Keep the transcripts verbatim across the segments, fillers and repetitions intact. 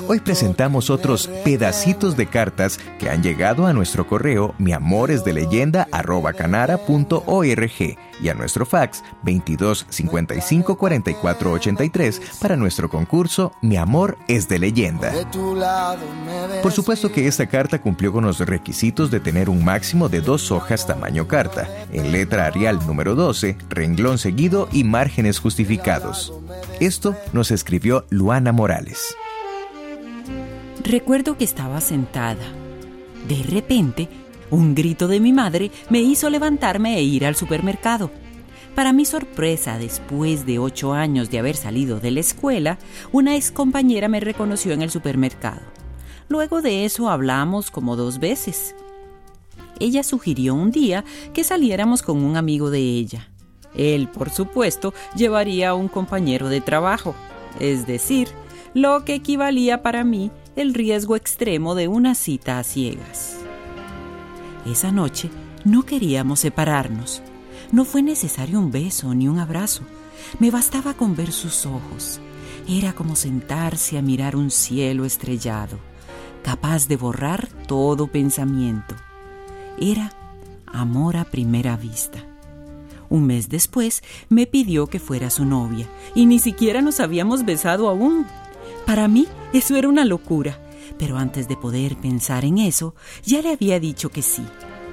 Hoy presentamos otros pedacitos de cartas que han llegado a nuestro correo miamoresdeleyenda arroba canara punto org y a nuestro fax veintidós cincuenta y cinco cuarenta y cuatro ochenta y tres para nuestro concurso Mi Amor es de Leyenda. Por supuesto que esta carta cumplió con los requisitos de tener un máximo de dos hojas tamaño carta, en letra Arial número doce, renglón seguido y márgenes justificados. Esto nos escribió Luana Morales. Recuerdo que estaba sentada. De repente, un grito de mi madre me hizo levantarme e ir al supermercado. Para mi sorpresa, después de ocho años de haber salido de la escuela, una excompañera me reconoció en el supermercado. Luego de eso hablamos como dos veces. Ella sugirió un día que saliéramos con un amigo de ella. Él, por supuesto, llevaría a un compañero de trabajo, es decir, lo que equivalía para mí el riesgo extremo de una cita a ciegas. Esa noche no queríamos separarnos. No fue necesario un beso ni un abrazo. Me bastaba con ver sus ojos. Era como sentarse a mirar un cielo estrellado, capaz de borrar todo pensamiento. Era amor a primera vista. Un mes después me pidió que fuera su novia y ni siquiera nos habíamos besado aún. Para mí eso era una locura, pero antes de poder pensar en eso, ya le había dicho que sí.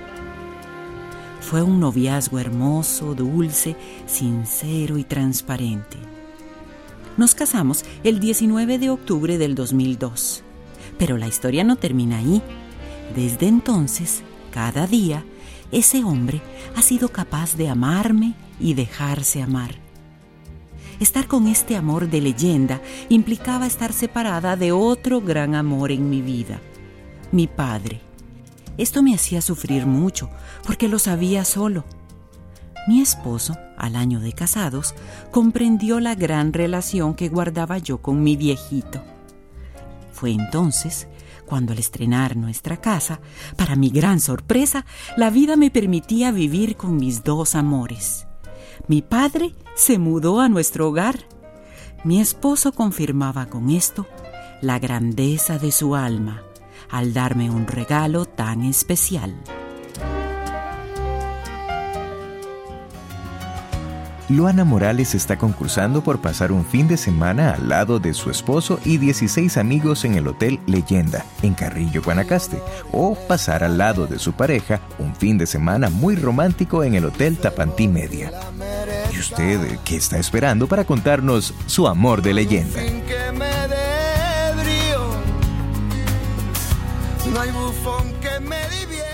Fue un noviazgo hermoso, dulce, sincero y transparente. Nos casamos el diecinueve de octubre del dos mil dos, pero la historia no termina ahí. Desde entonces, cada día, ese hombre ha sido capaz de amarme y dejarse amar. Estar con este amor de leyenda implicaba estar separada de otro gran amor en mi vida, mi padre. Esto me hacía sufrir mucho, porque lo sabía solo. Mi esposo, al año de casados, comprendió la gran relación que guardaba yo con mi viejito. Fue entonces cuando, al estrenar nuestra casa, para mi gran sorpresa, la vida me permitía vivir con mis dos amores. Mi padre se mudó a nuestro hogar. Mi esposo confirmaba con esto la grandeza de su alma al darme un regalo tan especial. Luana Morales está concursando por pasar un fin de semana al lado de su esposo y dieciséis amigos en el Hotel Leyenda, en Carrillo, Guanacaste, o pasar al lado de su pareja un fin de semana muy romántico en el Hotel Tapantí Media. ¿Y usted qué está esperando para contarnos su amor de leyenda? No hay bufón que me divierte.